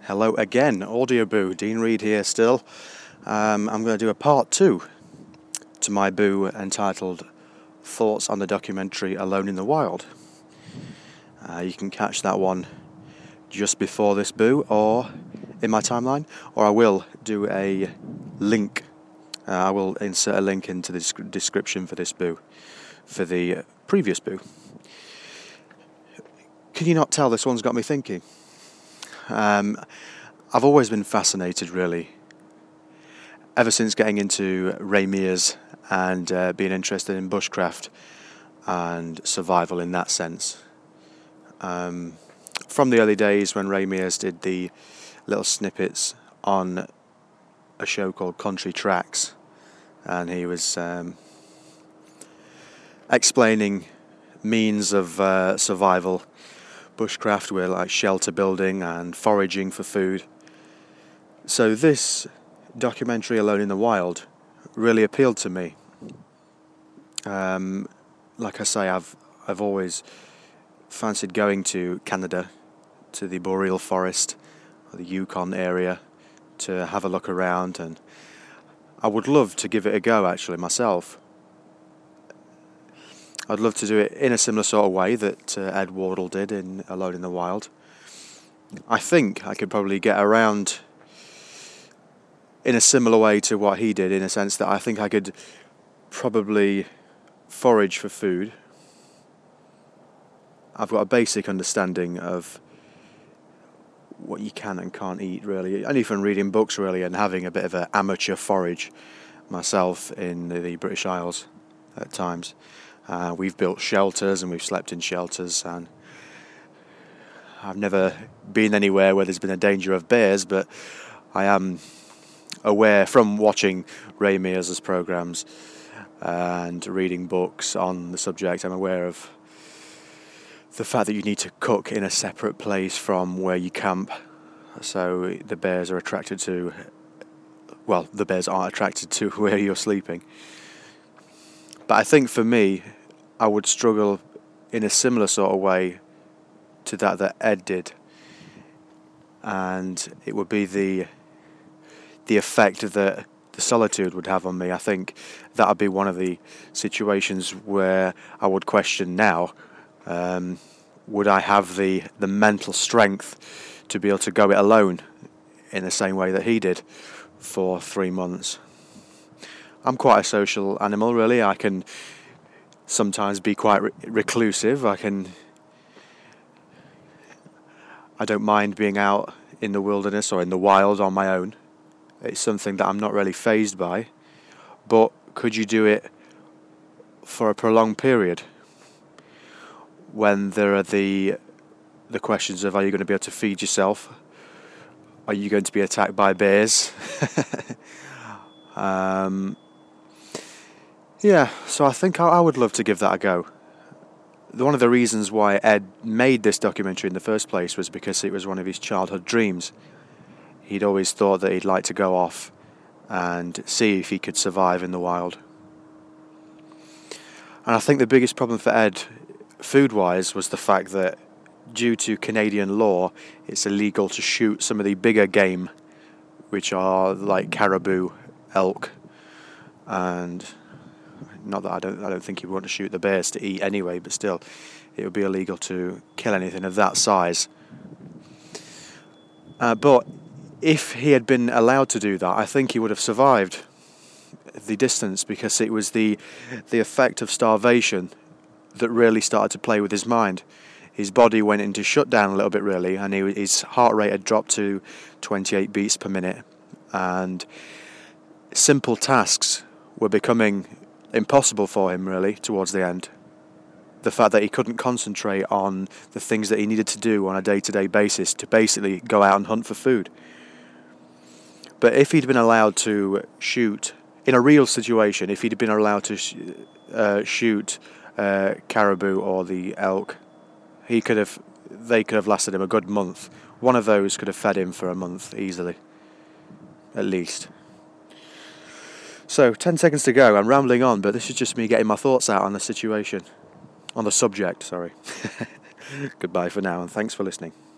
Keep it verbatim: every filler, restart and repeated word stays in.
Hello again, Audioboo, Dean Reed here still. Um, I'm going to do a part two to my boo entitled Thoughts on the Documentary Alone in the Wild. Uh, you can catch that one just before this boo or in my timeline, or I will do a link. Uh, I will insert a link into the descri- description for this boo, for the previous boo. Can you not tell this one's got me thinking? Um, I've always been fascinated, really, ever since getting into Ray Mears and uh, being interested in bushcraft and survival in that sense. Um, from the early days when Ray Mears did the little snippets on a show called Country Tracks, and he was um, explaining means of uh, survival, bushcraft with like shelter building and foraging for food. So this documentary, Alone in the Wild, really appealed to me. Um, like I say, I've I've always fancied going to Canada, to the Boreal Forest, or the Yukon area, to have a look around, and I would love to give it a go actually myself. I'd love to do it in a similar sort of way that uh, Ed Wardle did in Alone in the Wild. I think I could probably get around in a similar way to what he did, in a sense that I think I could probably forage for food. I've got a basic understanding of what you can and can't eat, really, only from reading books, really, and having a bit of an amateur forage myself in the British Isles at times. Uh, we've built shelters and we've slept in shelters, and I've never been anywhere where there's been a danger of bears, but I am aware from watching Ray Mears' programs and reading books on the subject, I'm aware of the fact that you need to cook in a separate place from where you camp, so the bears are attracted to, well, the bears aren't attracted to where you're sleeping. But I think for me, I would struggle in a similar sort of way to that that Ed did, and it would be the the effect that the solitude would have on me. I think that would be one of the situations where I would question now, um, would I have the, the mental strength to be able to go it alone in the same way that he did for three months. I'm quite a social animal, really. I can sometimes be quite re- reclusive. I can. I don't mind being out in the wilderness or in the wild on my own. It's something that I'm not really fazed by. But could you do it for a prolonged period? When there are the the questions of, are you going to be able to feed yourself? Are you going to be attacked by bears? um, yeah, so I think I, I would love to give that a go. One of the reasons why Ed made this documentary in the first place was because it was one of his childhood dreams. He'd always thought that he'd like to go off and see if he could survive in the wild. And I think the biggest problem for Ed, food-wise, was the fact that due to Canadian law, it's illegal to shoot some of the bigger game, which are like caribou, elk, and not that I don't I don't think he'd want to shoot the bears to eat anyway, but still, it would be illegal to kill anything of that size. Uh, but if he had been allowed to do that, I think he would have survived the distance, because it was the the effect of starvation that really started to play with his mind. His body went into shutdown a little bit, really, and he, his heart rate had dropped to twenty-eight beats per minute, and simple tasks were becoming impossible for him, really, towards the end. The fact that he couldn't concentrate on the things that he needed to do on a day-to-day basis to basically go out and hunt for food. But if he'd been allowed to shoot, in a real situation, if he'd been allowed to sh- uh, shoot uh, caribou or the elk, he could have, they could have lasted him a good month. One of those could have fed him for a month easily, at least. So, ten seconds to go. I'm rambling on, but this is just me getting my thoughts out on the situation. On the subject, sorry. Goodbye for now, and thanks for listening.